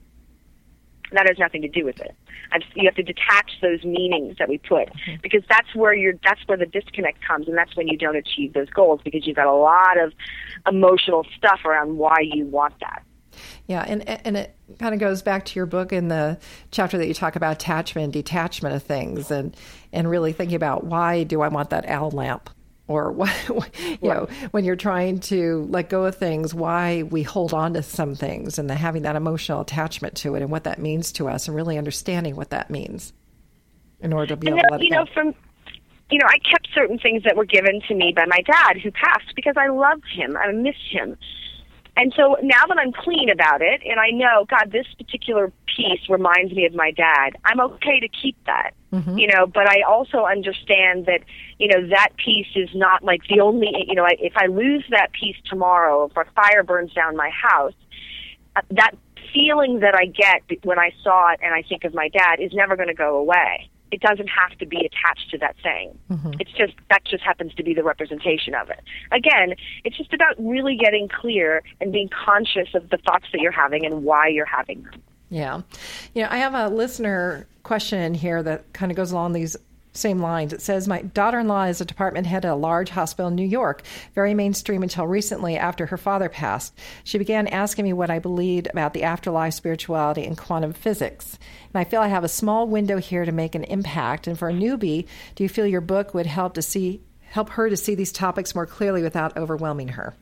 That has nothing to do with it. I've, you have to detach those meanings that we put, mm-hmm. because that's where you're. That's where the disconnect comes, and that's when you don't achieve those goals because you've got a lot of emotional stuff around why you want that. Yeah, and and it kind of goes back to your book in the chapter that you talk about attachment and detachment of things, and and really thinking about why do I want that owl lamp. Or, what, you know, when you're trying to let go of things, why we hold on to some things and the, having that emotional attachment to it and what that means to us and really understanding what that means in order to be and able then, to let you it know, go. From, you know, I kept certain things that were given to me by my dad who passed because I loved him. I missed him. And so now that I'm clean about it and I know, God, this particular piece reminds me of my dad, I'm okay to keep that, mm-hmm. you know, but I also understand that, you know, that piece is not like the only, you know, if I lose that piece tomorrow, if a fire burns down my house, that feeling that I get when I saw it and I think of my dad is never going to go away. It doesn't have to be attached to that thing. Mm-hmm. It's just, that just happens to be the representation of it. Again, it's just about really getting clear and being conscious of the thoughts that you're having and why you're having them. Yeah. You know, I have a listener question in here that kind of goes along these same lines. It says, my daughter-in-law is a department head at a large hospital in New York, very mainstream until recently after her father passed. She began asking me what I believed about the afterlife, spirituality, and quantum physics. And I feel I have a small window here to make an impact. And for a newbie, do you feel your book would help to see help her to see these topics more clearly without overwhelming her.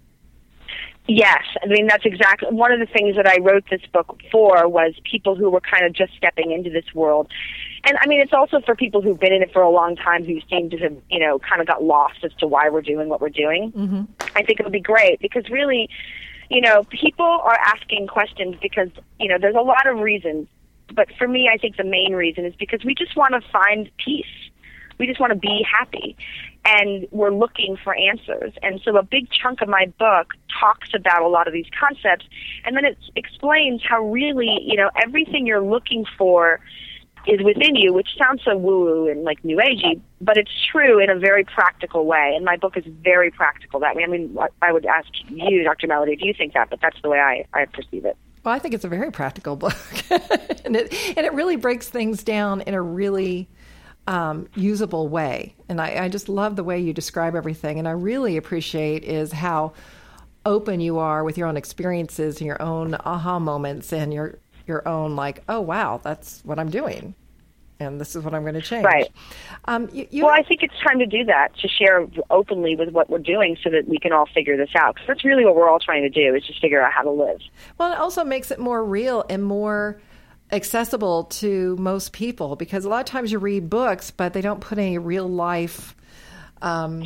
Yes, I mean, that's exactly one of the things that I wrote this book for, was people who were kind of just stepping into this world. And I mean, it's also for people who've been in it for a long time, who seem to have, you know, kind of got lost as to why we're doing what we're doing. Mm-hmm. I think it would be great, because really, you know, people are asking questions because, you know, there's a lot of reasons. But for me, I think the main reason is because we just want to find peace. We just want to be happy, and we're looking for answers. And so a big chunk of my book talks about a lot of these concepts, and then it explains how really, you know, everything you're looking for is within you, which sounds so woo-woo and like new agey, but it's true in a very practical way. And my book is very practical that way. I mean, I would ask you, Doctor Melody, do you think that? But that's the way I, I perceive it. Well, I think it's a very practical book, and it and it really breaks things down in a really um, usable way. And I, I just love the way you describe everything. And I really appreciate is how open you are with your own experiences and your own aha moments and your your own like, oh, wow, that's what I'm doing. And this is what I'm going to change. Right. Um, you, you well, I think it's time to do that, to share openly with what we're doing so that we can all figure this out. Because that's really what we're all trying to do, is just figure out how to live. Well, it also makes it more real and more accessible to most people, because a lot of times you read books, but they don't put any real life, um,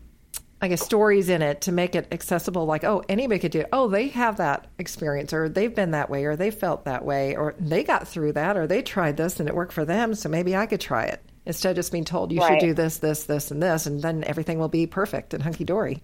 I guess, stories in it to make it accessible. Like, oh, anybody could do it. Oh, they have that experience, or they've been that way, or they felt that way, or they got through that, or they tried this and it worked for them, so maybe I could try it. Instead of just being told you right. should do this, this, this, and this, and then everything will be perfect and hunky-dory.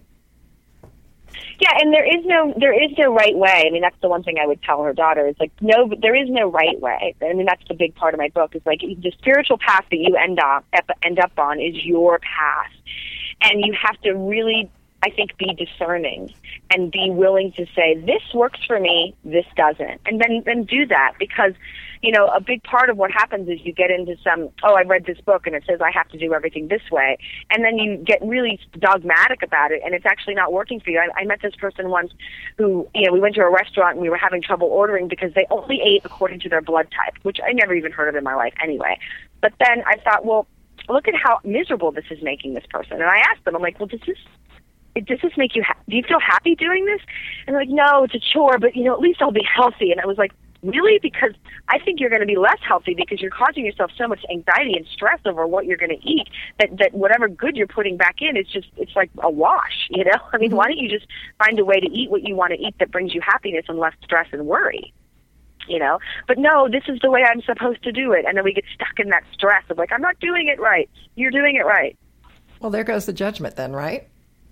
Yeah, and there is no there is no right way. I mean, that's the one thing I would tell her daughter is like, no, there is no right way. I mean, that's the big part of my book is like the spiritual path that you end up end up on is your path, and you have to really, I think, be discerning and be willing to say, this works for me, this doesn't, and then then do that. Because, you know, a big part of what happens is you get into some, oh, I read this book and it says I have to do everything this way. And then you get really dogmatic about it and it's actually not working for you. I, I met this person once who, you know, we went to a restaurant and we were having trouble ordering because they only ate according to their blood type, which I never even heard of in my life anyway. But then I thought, well, look at how miserable this is making this person. And I asked them, I'm like, well, does this, does this make you, ha- do you feel happy doing this? And they're like, no, it's a chore, but, you know, at least I'll be healthy. And I was like, really? Because I think you're going to be less healthy because you're causing yourself so much anxiety and stress over what you're going to eat that, that whatever good you're putting back in is just, it's like a wash, you know? I mean, why don't you just find a way to eat what you want to eat that brings you happiness and less stress and worry, you know? But no, this is the way I'm supposed to do it. And then we get stuck in that stress of like, I'm not doing it right. You're doing it right. Well, there goes the judgment then, right?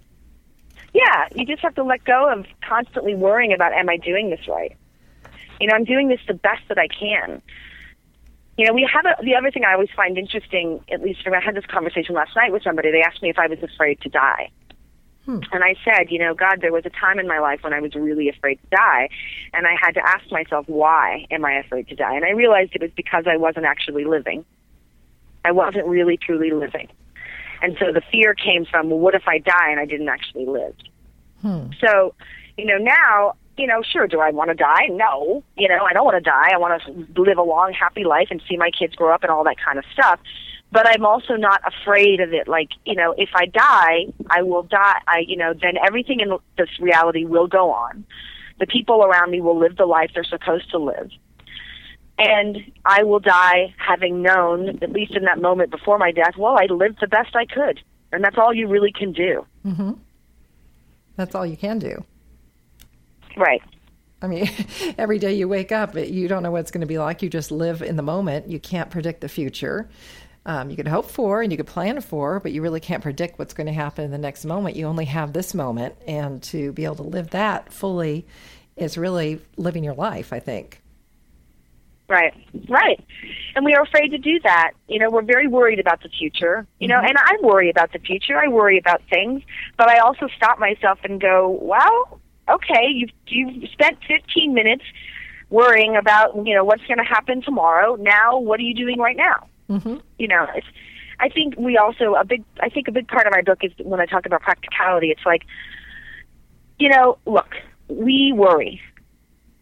Yeah, you just have to let go of constantly worrying about, am I doing this right? You know, I'm doing this the best that I can. You know, we have a, the other thing I always find interesting, at least when I had this conversation last night with somebody, they asked me if I was afraid to die. Hmm. And I said, you know, God, there was a time in my life when I was really afraid to die, and I had to ask myself, why am I afraid to die? And I realized it was because I wasn't actually living. I wasn't really, truly living. And so the fear came from, well, what if I die and I didn't actually live? Hmm. So, you know, now... You know, sure, do I want to die? No. You know, I don't want to die. I want to live a long, happy life and see my kids grow up and all that kind of stuff. But I'm also not afraid of it. Like, you know, if I die, I will die. I, you know, then everything in this reality will go on. The people around me will live the life they're supposed to live. And I will die having known, at least in that moment before my death, well, I lived the best I could. And that's all you really can do. Mm-hmm. That's all you can do. Right. I mean, every day you wake up, you don't know what it's going to be like. You just live in the moment. You can't predict the future. Um, you can hope for and you can plan for, but you really can't predict what's going to happen in the next moment. You only have this moment, and to be able to live that fully is really living your life, I think. Right, right. And we are afraid to do that. You know, we're very worried about the future, you know, mm-hmm. and I worry about the future. I worry about things, but I also stop myself and go, well, okay, you've, you've spent fifteen minutes worrying about, you know, what's going to happen tomorrow. Now, what are you doing right now? Mm-hmm. You know, it's, I think we also, a big, I think a big part of my book is when I talk about practicality, it's like, you know, look, we worry.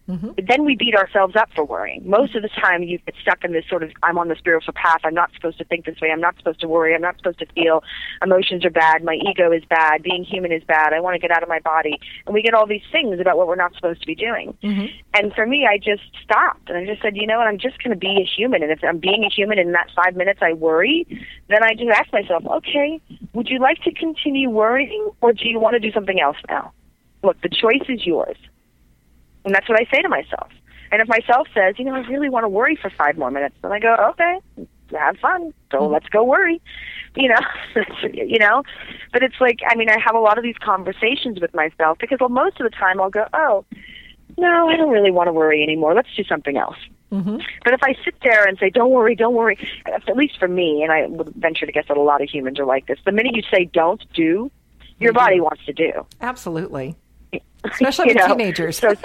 Mm-hmm. But then we beat ourselves up for worrying. Most of the time you get stuck in this sort of, I'm on the spiritual path, I'm not supposed to think this way, I'm not supposed to worry, I'm not supposed to feel, emotions are bad, my ego is bad, being human is bad, I want to get out of my body. And we get all these things about what we're not supposed to be doing. Mm-hmm. And for me, I just stopped, and I just said, you know what, I'm just going to be a human, and if I'm being a human and in that five minutes I worry, then I just ask myself, okay, would you like to continue worrying, or do you want to do something else now? Look, the choice is yours. And that's what I say to myself. And if myself says, you know, I really want to worry for five more minutes, then I go, okay, have fun. So let's go worry. You know, you know. But it's like, I mean, I have a lot of these conversations with myself because well, most of the time I'll go, oh, no, I don't really want to worry anymore. Let's do something else. Mm-hmm. But if I sit there and say, don't worry, don't worry, at least for me, and I would venture to guess that a lot of humans are like this, the minute you say don't do, your mm-hmm. body wants to do. Absolutely. Especially you the know? teenagers. So,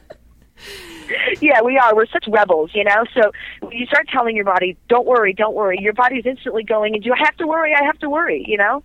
yeah, we are. We're such rebels, you know? So when you start telling your body, don't worry, don't worry, your body's instantly going into, I have to worry, I have to worry, you know?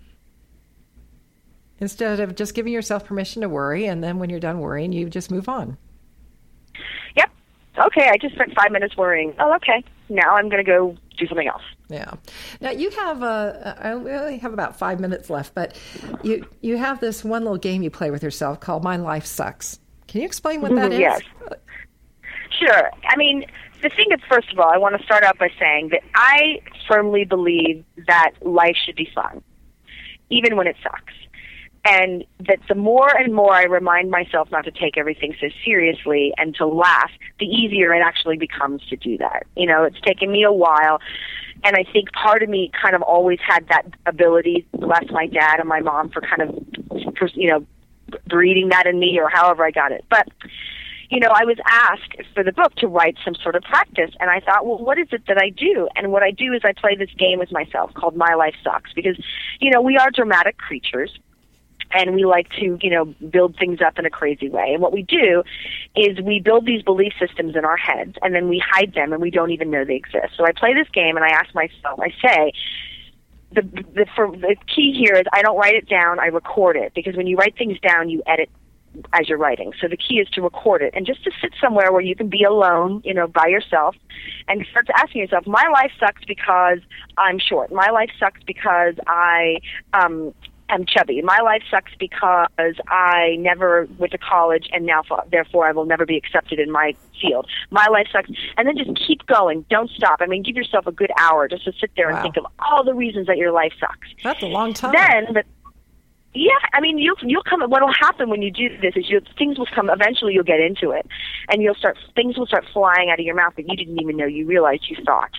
Instead of just giving yourself permission to worry, and then when you're done worrying, you just move on. Yep. Okay, I just spent five minutes worrying. Oh, okay. Now I'm going to go do something else. Yeah. Now you have a, I only have about five minutes left, but you you have this one little game you play with yourself called My Life Sucks. Can you explain what that is? Yes. Sure. I mean, the thing is, first of all, I want to start out by saying that I firmly believe that life should be fun, even when it sucks. And that the more and more I remind myself not to take everything so seriously and to laugh, the easier it actually becomes to do that. You know, it's taken me a while, and I think part of me kind of always had that ability, bless my dad and my mom for kind of, you know, breeding that in me or however I got it. But, you know, I was asked for the book to write some sort of practice, and I thought, well, what is it that I do? And what I do is I play this game with myself called My Life Sucks, because, you know, we are dramatic creatures. And we like to, you know, build things up in a crazy way. And what we do is we build these belief systems in our heads, and then we hide them, and we don't even know they exist. So I play this game, and I ask myself, I say, the the, for, the key here is I don't write it down, I record it. Because when you write things down, you edit as you're writing. So the key is to record it, and just to sit somewhere where you can be alone, you know, by yourself, and start to asking yourself, my life sucks because I'm short. My life sucks because I... um I'm chubby. My life sucks because I never went to college and now, therefore, I will never be accepted in my field. My life sucks. And then just keep going. Don't stop. I mean, give yourself a good hour just to sit there wow. and think of all the reasons that your life sucks. That's a long time. Then, but, yeah, I mean, you'll, you'll come, what will happen when you do this is you, things will come, eventually you'll get into it. And you'll start, things will start flying out of your mouth that you didn't even know you realized you thought.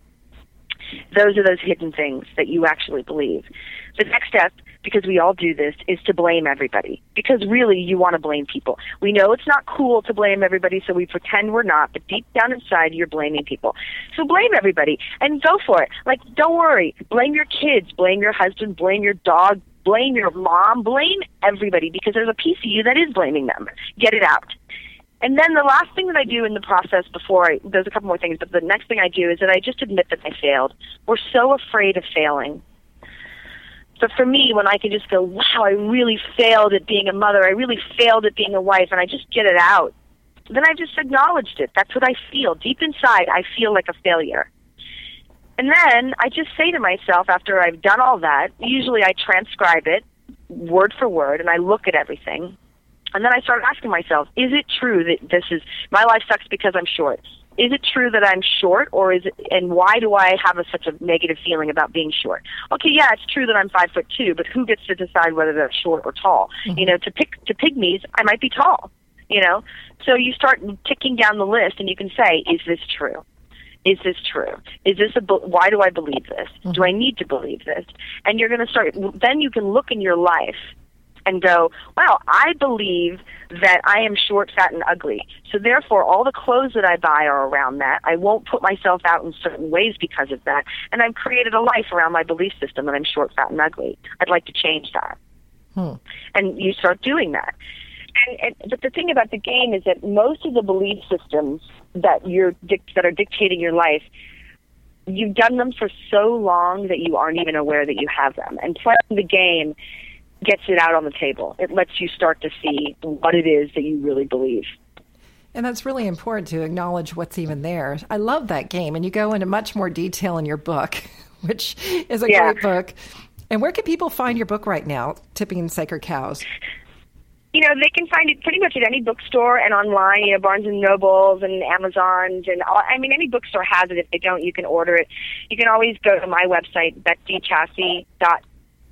Those are those hidden things that you actually believe. The next step, because we all do this, is to blame everybody. Because really, you want to blame people. We know it's not cool to blame everybody, so we pretend we're not, but deep down inside, you're blaming people. So blame everybody, and go for it. Like, don't worry. Blame your kids, blame your husband, blame your dog, blame your mom, blame everybody, because there's a piece of you that is blaming them. Get it out. And then the last thing that I do in the process before I, there's a couple more things, but the next thing I do is that I just admit that I failed. We're so afraid of failing. But for me, when I can just go, wow, I really failed at being a mother, I really failed at being a wife, and I just get it out, then I just acknowledged it. That's what I feel. Deep inside, I feel like a failure. And then I just say to myself, after I've done all that, usually I transcribe it word for word, and I look at everything. And then I start asking myself, is it true that this is, my life sucks because I'm short? Is it true that I'm short, or is it, and why do I have a, such a negative feeling about being short? Okay, yeah, it's true that I'm five foot two, but who gets to decide whether they're short or tall? Mm-hmm. You know, to pick, to pygmies, I might be tall, you know? So you start ticking down the list, and you can say, is this true? Is this true? Is this a, why do I believe this? Mm-hmm. Do I need to believe this? And you're going to start, then you can look in your life and go, wow, I believe that I am short, fat, and ugly. So therefore, all the clothes that I buy are around that. I won't put myself out in certain ways because of that. And I've created a life around my belief system that I'm short, fat, and ugly. I'd like to change that. Hmm. And you start doing that. And, and but the thing about the game is that most of the belief systems that you're that are dictating your life, you've done them for so long that you aren't even aware that you have them. And playing the game gets it out on the table. It lets you start to see what it is that you really believe. And that's really important to acknowledge what's even there. I love that game. And you go into much more detail in your book, which is a yeah. great book. And where can people find your book right now, Tipping Sacred Cows? You know, they can find it pretty much at any bookstore and online, you know, Barnes and Nobles and Amazons and all. I mean, any bookstore has it. If they don't, you can order it. You can always go to my website, betsy chasse dot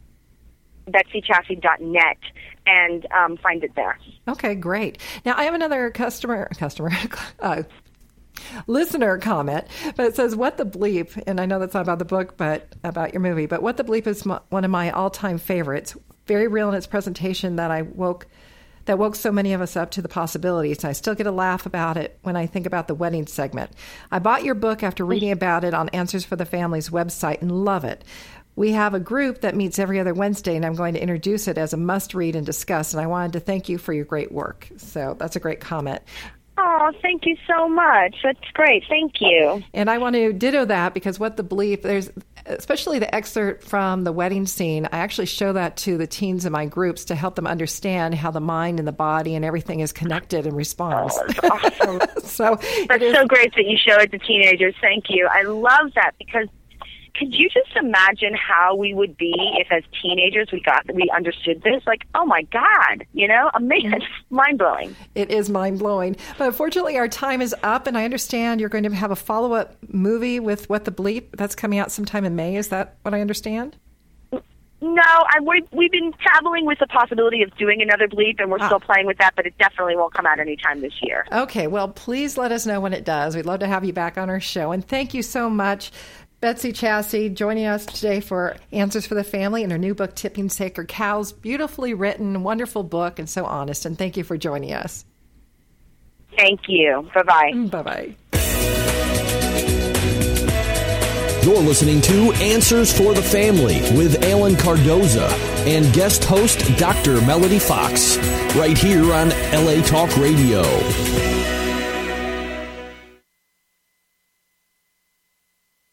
betsy chasse dot net, and um, find it there. Okay, great. Now, I have another customer, customer, uh, listener comment, but it says, what the bleep, and I know that's not about the book, but about your movie, but what the bleep is my, one of my all-time favorites. Very real in its presentation that I woke that woke so many of us up to the possibilities. And I still get a laugh about it when I think about the wedding segment. I bought your book after reading about it on Answers for the Family's website and love it. We have a group that meets every other Wednesday, and I'm going to introduce it as a must-read and discuss. And I wanted to thank you for your great work. So that's a great comment. Oh, thank you so much. That's great. Thank you. And I want to ditto that because what the belief, there's especially the excerpt from the wedding scene, I actually show that to the teens in my groups to help them understand how the mind and the body and everything is connected and responds. Oh, that's awesome. so That's so great that you show it to teenagers. Thank you. I love that because could you just imagine how we would be if as teenagers we got we understood this? Like, oh my God, you know, amazing. It's mind-blowing. It is mind-blowing. But unfortunately, our time is up, and I understand you're going to have a follow-up movie with What the Bleep. That's coming out sometime in May. Is that what I understand? No, I, we, we've been traveling with the possibility of doing another Bleep, and we're ah. still playing with that, but it definitely won't come out anytime this year. Okay, well, please let us know when it does. We'd love to have you back on our show. And thank you so much, Betsy Chasse, joining us today for Answers for the Family and her new book, Tipping Sacred Cows. Beautifully written, wonderful book, and so honest. And thank you for joining us. Thank you. Bye-bye. Bye-bye. You're listening to Answers for the Family with Alan Cardoza and guest host Doctor Melody Fox, right here on L A Talk Radio.